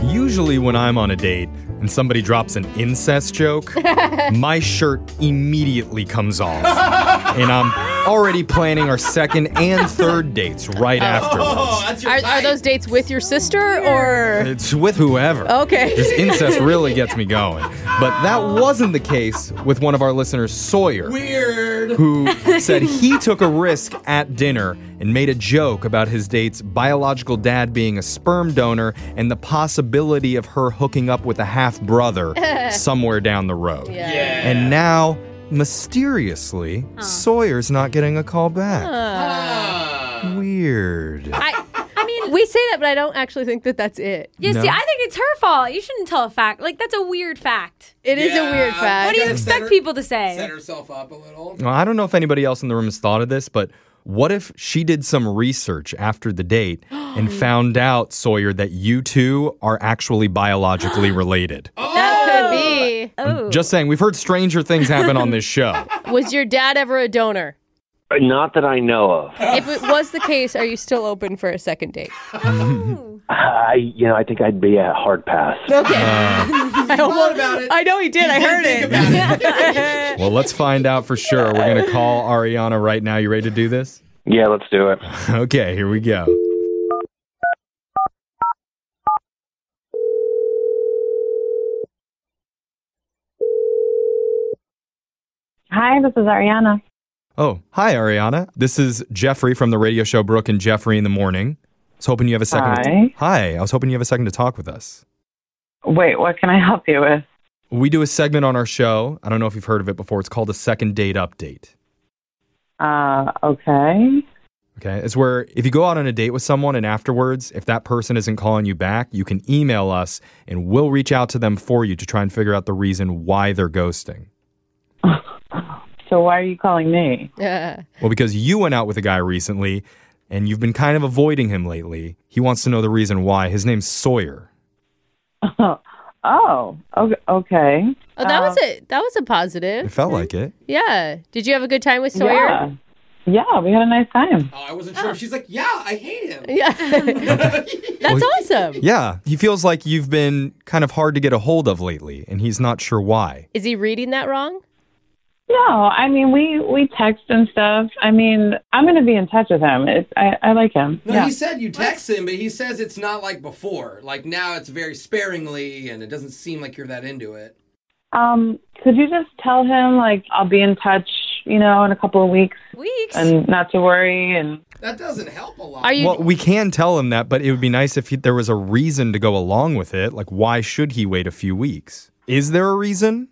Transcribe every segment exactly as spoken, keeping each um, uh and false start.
Usually when I'm on a date and somebody drops an incest joke, my shirt immediately comes off. And I'm already planning our second and third dates right afterwards. Oh, that's your Are, type. are those dates with your sister or? It's with whoever. Okay. This incest really gets me going. But that wasn't the case with one of our listeners, Sawyer. Weird. Who said he took a risk at dinner and made a joke about his date's biological dad being a sperm donor and the possibility of her hooking up with a half-brother somewhere down the road. Yeah. Yeah. And now, mysteriously, Sawyer's not getting a call back. Ah. Weird. I, I mean, We say that, but I don't actually think that that's it. you No? see, I think it's her fault. You shouldn't tell a fact. Like, that's a weird fact. It is Yeah. a weird fact. What do you Set expect her- people to say? Set herself up a little. Well, I don't know if anybody else in the room has thought of this, but what if she did some research after the date and found out, Sawyer, that you two are actually biologically related? That could be. Oh. Just saying, we've heard stranger things happen on this show. Was your dad ever a donor? Not that I know of. If it was the case, are you still open for a second date? I, you know, I think I'd be a hard pass. Okay. I, thought about it. I know he did. I heard Think it. about it. Well, let's find out for sure. We're going to call Ariana right now. You ready to do this? Yeah, let's do it. Okay, here we go. Hi, this is Ariana. Oh, hi, Ariana. This is Jeffrey from the radio show Brooke and Jeffrey in the Morning. I was hoping you have a second. Hi. To hi. I was hoping you have a second to talk with us. Wait, what can I help you with? We do a segment on our show. I don't know if you've heard of it before. It's called a second date update. Uh, okay. Okay. It's where if you go out on a date with someone and afterwards, if that person isn't calling you back, you can email us and we'll reach out to them for you to try and figure out the reason why they're ghosting. So why are you calling me? Yeah. Well, because you went out with a guy recently and you've been kind of avoiding him lately. He wants to know the reason why. His name's Sawyer. Oh, okay. okay. Oh, that was Uh, a that was a It positive. felt like it. Yeah. Did you have a good time with Sawyer? Yeah. Yeah, we had a nice time. Oh, I wasn't sure. She's like, yeah, I hate him. Yeah. That's Well, awesome. Yeah. He feels like you've been kind of hard to get a hold of lately and he's not sure why. Is he reading that wrong? No, I mean, we, we text and stuff. I mean, I'm going to be in touch with him. It's, I, I like him. No, yeah. he said you text him, but he says it's not like before. Like now it's very sparingly and it doesn't seem like you're that into it. Um, could you just tell him, like, I'll be in touch, you know, in a couple of weeks Weeks. and not to worry? And That doesn't help a lot. Are you Well, we can tell him that, but it would be nice if he, there was a reason to go along with it. Like, why should he wait a few weeks? Is there a reason?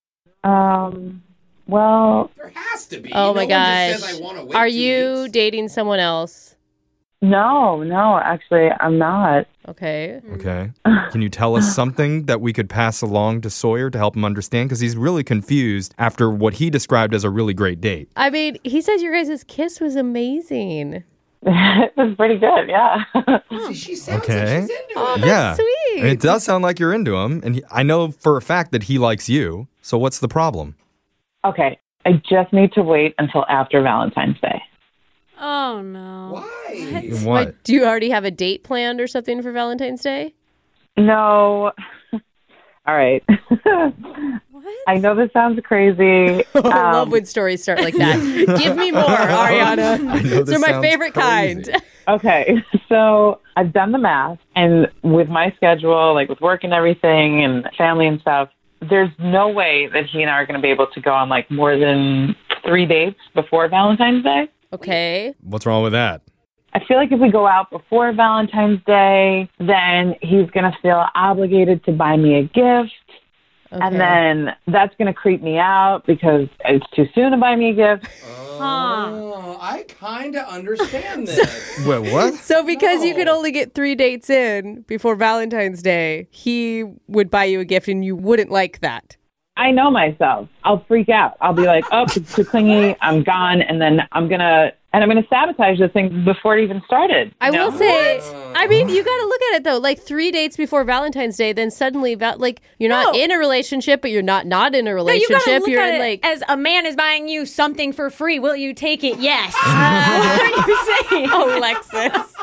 um, well, There has to be. Oh No my one gosh. just says, I want to wait Are two you weeks. dating someone else? no, no, actually, I'm not. Okay. Okay. Can you tell us something that we could pass along to Sawyer to help him understand? Because he's really confused after what he described as a really great date. I mean, he says your guys' kiss was amazing. It was pretty good, yeah. See, she sounds Okay. like she's into Oh, it. that's yeah. sweet. It does sound like you're into him. And he, I know for a fact that he likes you. So what's the problem? Okay, I just need to wait until after Valentine's Day. Oh, no. Why? What? Like, do you already have a date planned or something for Valentine's Day? No. All right. What? I know this sounds crazy. I love Um, when stories start like that. Give me more, Ariana. I know Those this are my sounds favorite crazy. kind. Okay, so I've done the math, and with my schedule, like with work and everything, and family and stuff, there's no way that he and I are going to be able to go on like more than three dates before Valentine's Day. Okay. What's wrong with that? I feel like if we go out before Valentine's Day, then he's going to feel obligated to buy me a gift. Okay. And then that's going to creep me out because it's too soon to buy me a gift. Oh, I kind of understand this. Wait, what? So because you could No. only get three dates in before Valentine's Day, he would buy you a gift and you wouldn't like that. I know myself. I'll freak out. I'll be like, oh, it's too clingy. I'm gone. And then I'm going to, and I'm going to sabotage this thing before it even started. I you know? will say, What? I mean, you got to look at it though. Like three dates before Valentine's Day, then suddenly, val- like you're not No. in a relationship, but you're not not in a No, you relationship. gotta look you're at in it like as a man is buying you something for free. Will you take it? Yes. What are you saying? oh, Lexus.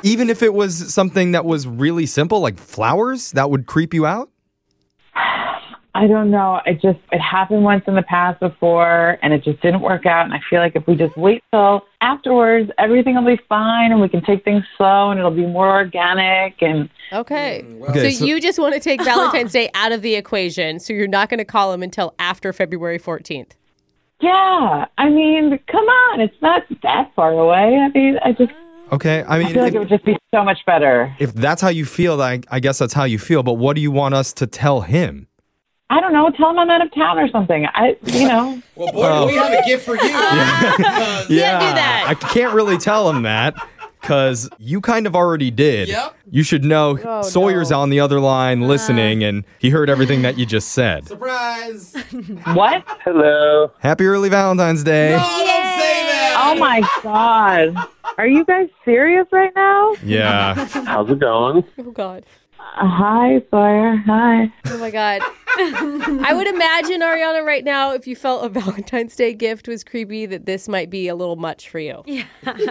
Even if it was something that was really simple, like flowers, that would creep you out? I don't know. It just, it happened once in the past before and it just didn't work out. And I feel like if we just wait till afterwards, everything will be fine and we can take things slow and it'll be more organic. And Okay. Mm, well- Okay, so, so- you just want to take Valentine's Day out of the equation. So you're not going to call him until after February fourteenth. yeah, I mean, come on. It's not that far away. I mean, I just Okay, I I mean, feel like if, it would just be so much better. if that's how you feel, I, I guess that's how you feel. But what do you want us to tell him? I don't know. Tell him I'm out of town or something. I, you know. Well, boy, do we have a gift for you. Because- Yeah, do that. I can't really tell him that because you kind of already did. Yep. You should know Oh, Sawyer's no. on the other line listening, and he heard everything that you just said. Surprise. What? Hello. Happy early Valentine's Day. No, don't say that. Oh my God. Are you guys serious right now? Yeah. How's it going? Oh, God. Uh, hi, Sawyer. Hi. Oh, my God. I would imagine, Ariana, right now, if you felt a Valentine's Day gift was creepy, that this might be a little much for you. Yeah.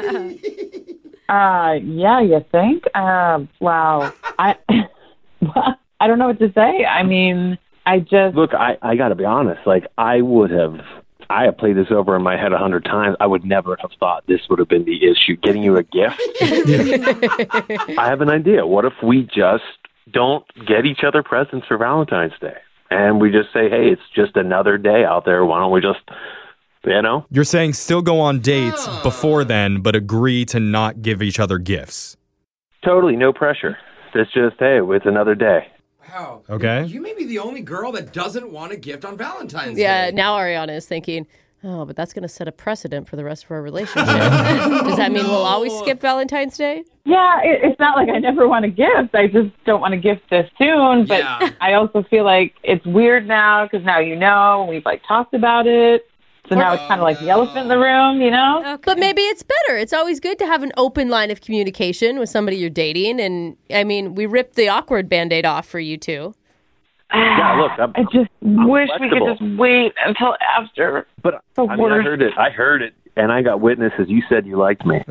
Uh, yeah, you think? Uh, wow. I, I don't know what to say. I mean, I just, Look, I, I got to be honest. Like, I would have, I have played this over in my head a hundred times. I would never have thought this would have been the issue. Getting you a gift? I have an idea. What if we just don't get each other presents for Valentine's Day? And we just say, hey, it's just another day out there. Why don't we just, you know? You're saying still go on dates before then, but agree to not give each other gifts. Totally, no pressure. It's just, hey, it's another day. Wow. Okay. You may be the only girl that doesn't want a gift on Valentine's Yeah, Day. now Ariana is thinking, oh, but that's going to set a precedent for the rest of our relationship. Does that mean we'll always skip Valentine's Day? yeah, it, it's not like I never want a gift. I just don't want a gift this soon. But Yeah. I also feel like it's weird now because now you know, and we've like talked about it. So now it's kind of like the elephant in the room, you know? Okay. But maybe it's better. It's always good to have an open line of communication with somebody you're dating. And I mean, we ripped the awkward Band-Aid off for you two. Yeah, look, I'm, I just wish we could flexible. just wait until after. but The I mean, I worst. heard it. I heard it, and I got witnesses. You said you liked me.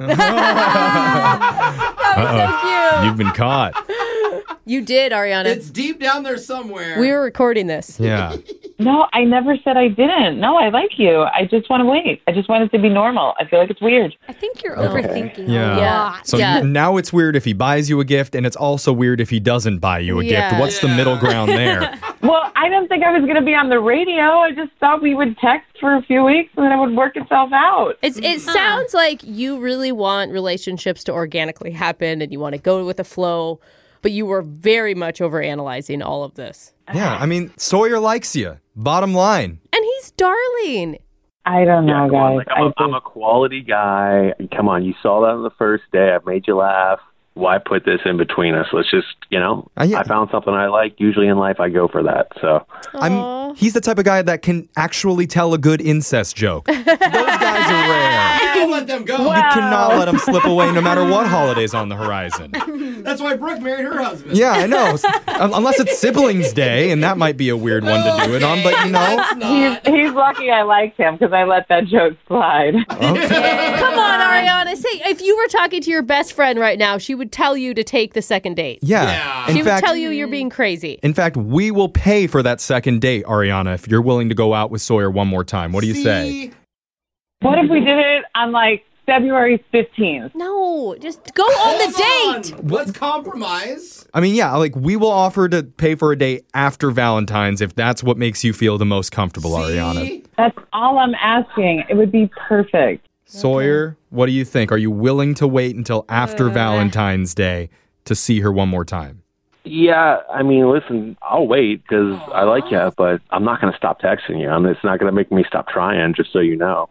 Uh-oh. You've been caught. You did, Ariana. It's deep down there somewhere. we were recording this. Yeah. No, I never said I didn't. No, I like you. I just want to wait. I just want it to be normal. I feel like it's weird. I think you're overthinking Yeah. a Yeah. lot. So Yeah. you- now it's weird if he buys you a gift, and it's also weird if he doesn't buy you a Yeah. gift. What's the Yeah. middle ground there? Well, I didn't think I was going to be on the radio. I just thought we would text for a few weeks and then it would work itself out. It's, it sounds like you really want relationships to organically happen and you want to go with the flow, but you were very much overanalyzing all of this. Yeah, I mean, Sawyer likes you. Bottom line. And he's darling. I don't know, Yeah, come on, guys. like, I'm, a, I I'm a just, quality guy. Come on, you saw that on the first day. I've made you laugh. Why put this in between us? Let's just, you know, Uh, yeah. I found something I like. Usually in life, I go for that. So, I'm. He's the type of guy that can actually tell a good incest joke. Those guys are rare. Don't let them go. You cannot let him slip away no matter what holiday's on the horizon. That's why Brooke married her husband. Yeah, I know. Un- Unless it's siblings day, and that might be a weird one to do it on, but you know. That's not. he's, he's lucky I liked him because I let that joke slide. Come on, Ariana. Say, if you were talking to your best friend right now, she would tell you to take the second date. Yeah. Yeah. In She fact, would tell you you're being crazy. in fact, we will pay for that second date, Ariana, if you're willing to go out with Sawyer one more time. What do you say? See? What if we did it on like February fifteenth? No, just go on the Hold date. on. Let's compromise. I mean, yeah, like we will offer to pay for a date after Valentine's if that's what makes you feel the most comfortable, Ariana. See? That's all I'm asking. It would be perfect. Sawyer, what do you think? Are you willing to wait until after Valentine's Day to see her one more time? yeah, I mean, listen, I'll wait because I like you, but I'm not going to stop texting you. I mean, it's not going to make me stop trying, just so you know.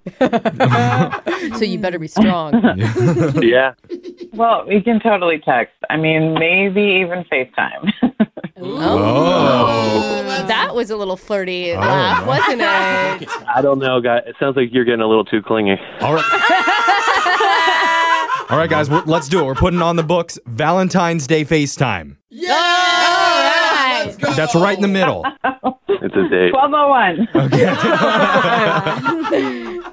So you better be strong. Yeah. Well, we can totally text. I mean, maybe even FaceTime. Oh. That was a little flirty laugh, wasn't it? I don't know, guys. It sounds like you're getting a little too clingy. All right. All right, guys, we're, let's do it. We're putting on the books Valentine's Day FaceTime. Yeah! right. Let's go. That's right in the middle. It's a date. twelve oh one. Okay.